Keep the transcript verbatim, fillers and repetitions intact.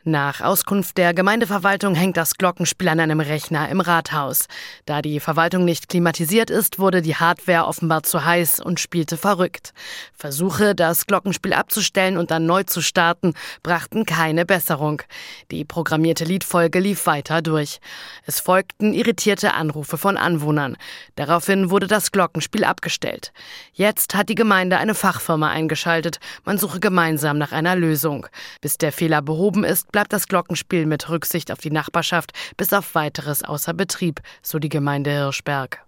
Nach Auskunft der Gemeindeverwaltung hängt das Glockenspiel an einem Rechner im Rathaus. Da die Verwaltung nicht klimatisiert ist, wurde die Hardware offenbar zu heiß und spielte verrückt. Versuche, das Glockenspiel abzustellen und dann neu zu starten, brachten keine Besserung. Die programmierte Liedfolge lief weiter durch. Es folgten irritierte Anrufe von Anwohnern. Daraufhin wurde das Glockenspiel abgestellt. Jetzt hat die Gemeinde eine Fachfirma eingeschaltet. Man suche gemeinsam nach einer Lösung. Bis der Fehler behoben ist, bleibt das Glockenspiel mit Rücksicht auf die Nachbarschaft bis auf Weiteres außer Betrieb, so die Gemeinde Hirschberg.